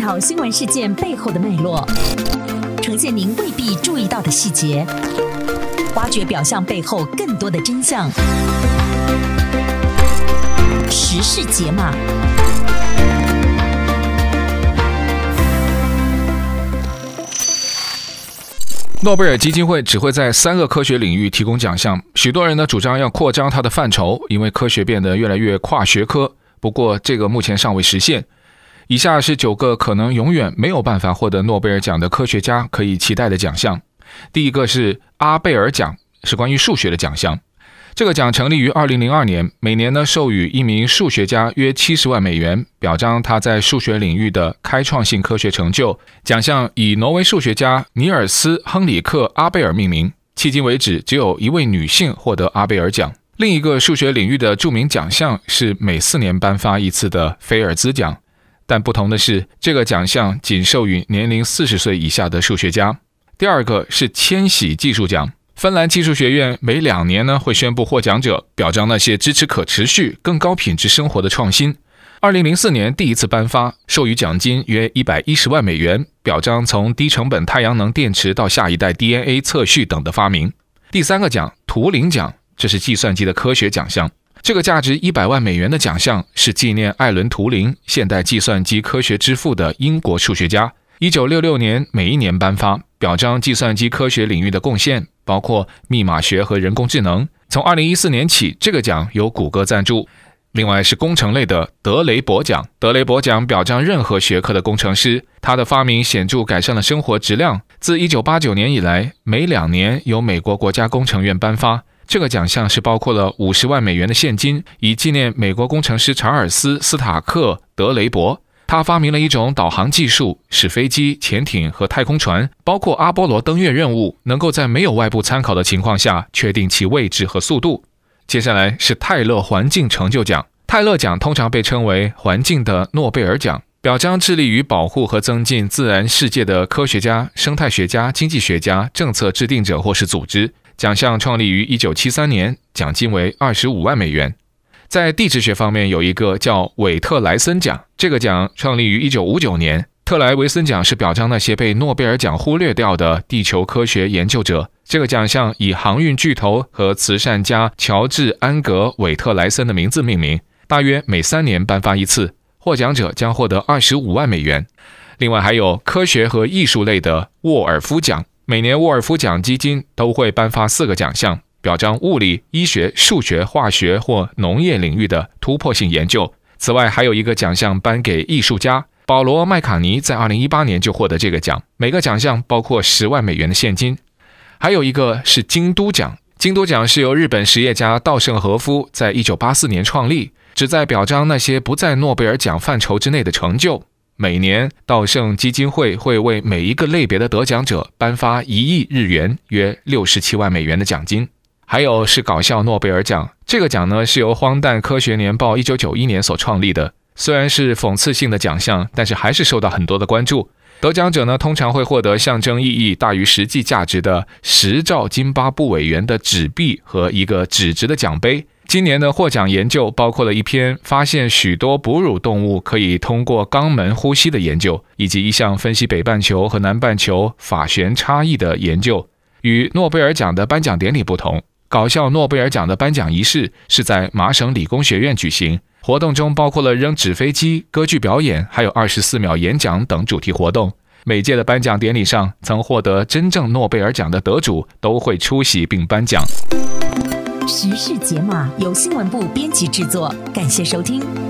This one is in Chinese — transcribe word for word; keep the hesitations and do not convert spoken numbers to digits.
讨新闻事件背后的脉络，呈现您未必注意到的细节，挖掘表象背后更多的真相。时事解码。 诺贝尔基金会只会在三个科学领域提供奖项，许多人呢主张要扩张它的范畴，因为科学变得越来越跨学科。不过这个目前尚未实现。以下是九个可能永远没有办法获得诺贝尔奖的科学家可以期待的奖项。第一个是阿贝尔奖，是关于数学的奖项。这个奖成立于二零零二年，每年呢授予一名数学家约七十万美元，表彰他在数学领域的开创性科学成就。奖项以挪威数学家尼尔斯·亨里克·阿贝尔命名，迄今为止只有一位女性获得阿贝尔奖。另一个数学领域的著名奖项是每四年颁发一次的菲尔兹奖，但不同的是，这个奖项仅授予年龄四十岁以下的数学家。第二个是千禧技术奖。芬兰技术学院每两年呢会宣布获奖者，表彰那些支持可持续、更高品质生活的创新。二零零四年第一次颁发，授予奖金约一百一十万美元，表彰从低成本太阳能电池到下一代 D N A 测序等的发明。第三个奖，图灵奖，这是计算机的科学奖项。这个价值一百万美元的奖项是纪念艾伦·图灵，现代计算机科学之父的英国数学家。一九六六年每一年颁发，表彰计算机科学领域的贡献，包括密码学和人工智能。从二零一四年起，这个奖由谷歌赞助。另外是工程类的德雷伯奖，德雷伯奖表彰任何学科的工程师，他的发明显著改善了生活质量。自一九八九年以来，每两年由美国国家工程院颁发。这个奖项是包括了五十万美元的现金，以纪念美国工程师查尔斯·斯塔克·德雷伯。他发明了一种导航技术，使飞机、潜艇和太空船，包括阿波罗登月任务，能够在没有外部参考的情况下确定其位置和速度。接下来是泰勒环境成就奖。泰勒奖通常被称为环境的诺贝尔奖，表彰致力于保护和增进自然世界的科学家、生态学家、经济学家、政策制定者或是组织。奖项创立于一九七三年，奖金为二十五万美元。在地质学方面有一个叫韦特莱森奖，这个奖创立于一九五九年。特莱维森奖是表彰那些被诺贝尔奖忽略掉的地球科学研究者。这个奖项以航运巨头和慈善家乔治·安格·韦特莱森的名字命名，大约每三年颁发一次，获奖者将获得二十五万美元。另外还有科学和艺术类的沃尔夫奖，每年沃尔夫奖基金都会颁发四个奖项，表彰物理、医学、数学、化学或农业领域的突破性研究。此外还有一个奖项颁给艺术家，保罗·麦卡尼在二零一八年就获得这个奖，每个奖项包括十万美元的现金。还有一个是京都奖，京都奖是由日本实业家稻盛和夫在一九八四年创立，旨在表彰那些不在诺贝尔奖范畴之内的成就。每年稻盛基金会会为每一个类别的得奖者颁发一亿日元，约六十七万美元的奖金。还有是搞笑诺贝尔奖，这个奖呢是由荒诞科学年报一九九一年所创立的，虽然是讽刺性的奖项，但是还是受到很多的关注。得奖者呢通常会获得象征意义大于实际价值的十兆津巴布韦元的纸币和一个纸质的奖杯。今年的获奖研究包括了一篇发现许多哺乳动物可以通过肛门呼吸的研究，以及一项分析北半球和南半球法旋差异的研究。与诺贝尔奖的颁奖典礼不同，搞笑诺贝尔奖的颁奖仪式是在麻省理工学院举行，活动中包括了扔纸飞机、歌剧表演，还有二十四秒演讲等主题活动。每届的颁奖典礼上，曾获得真正诺贝尔奖的得主都会出席并颁奖。 时事解码由新闻部编辑制作，感谢收听。